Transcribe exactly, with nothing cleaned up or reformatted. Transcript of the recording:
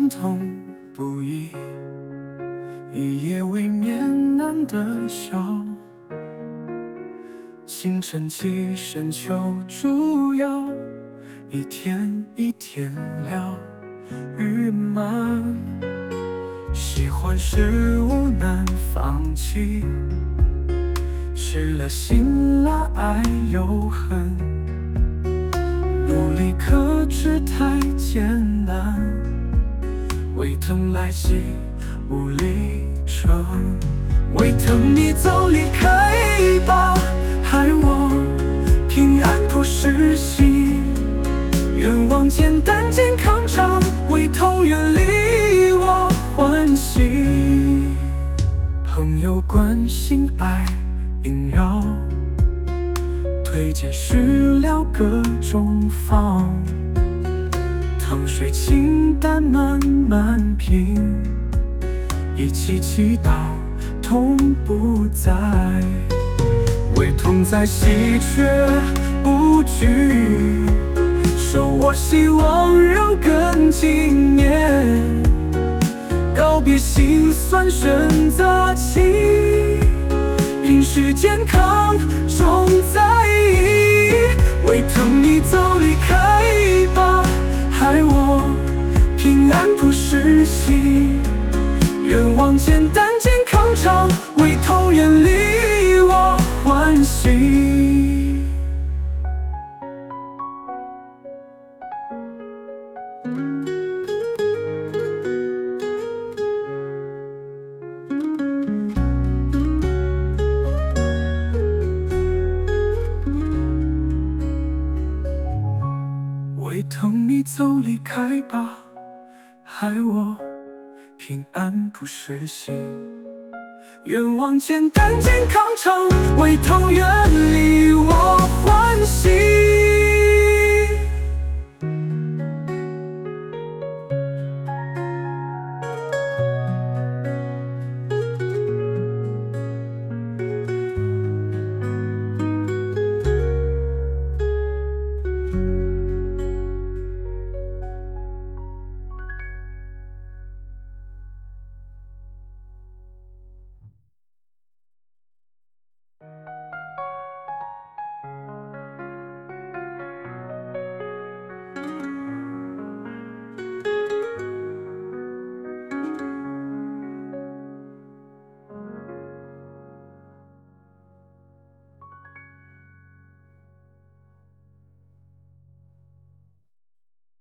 心痛不已，一夜未眠难得笑。清晨起身求助药，一天一天了日漫。喜欢事物难放弃，失了心了爱又恨，努力克制太艰难，胃疼来袭无力撑。胃疼你早离开吧，害我平安不失信。愿望简单健康长，胃痛远离我欢喜。朋友关心爱萦绕，推荐食疗各种方，汤水清淡慢慢品，一起祈祷痛不再。胃痛在稀缺不惧，手握希望让更惊艳，告别心酸选择起，饮食健康重在意。胃疼你早离开吧，害我平安不失信。愿望简单健康长，胃痛远离我欢喜。胃疼你走离开吧，害我平安不失信。愿望简单健康长，胃痛远离我欢喜。